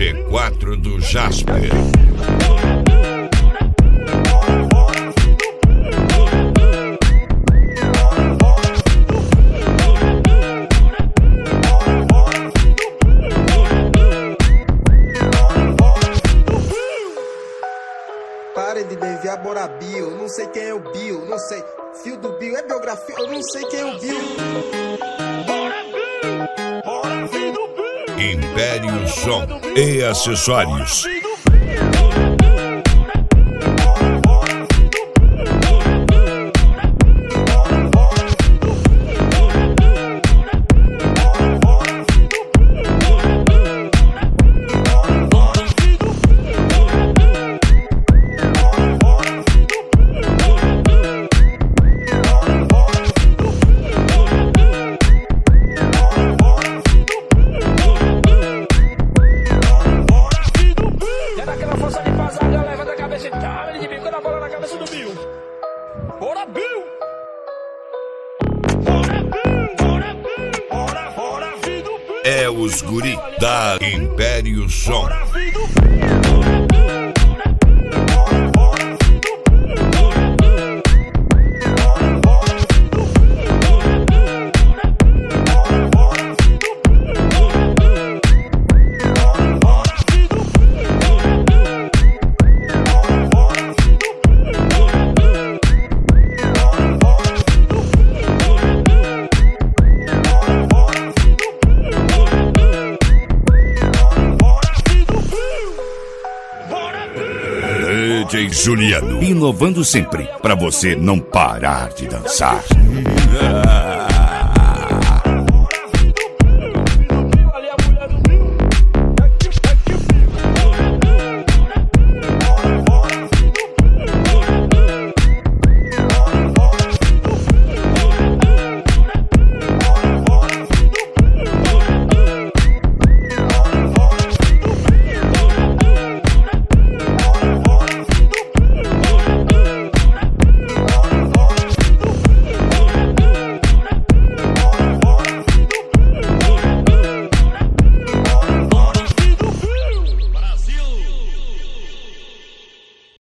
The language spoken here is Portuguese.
G4 do Jasper. Parem de me enviar Bora Bill, não sei quem é o Bill, não sei. Fio do Bill é biografia, eu não sei quem é o Bill. Bora Bill, bora Fio do Bill. Império Som e Acessórios. Bora Bill! Bora Bill! Bora Bill! Bora Fio do Bill! É os guri da Império Som. Bora Fio do Bill! DJ Juliano, inovando sempre, pra você não parar de dançar.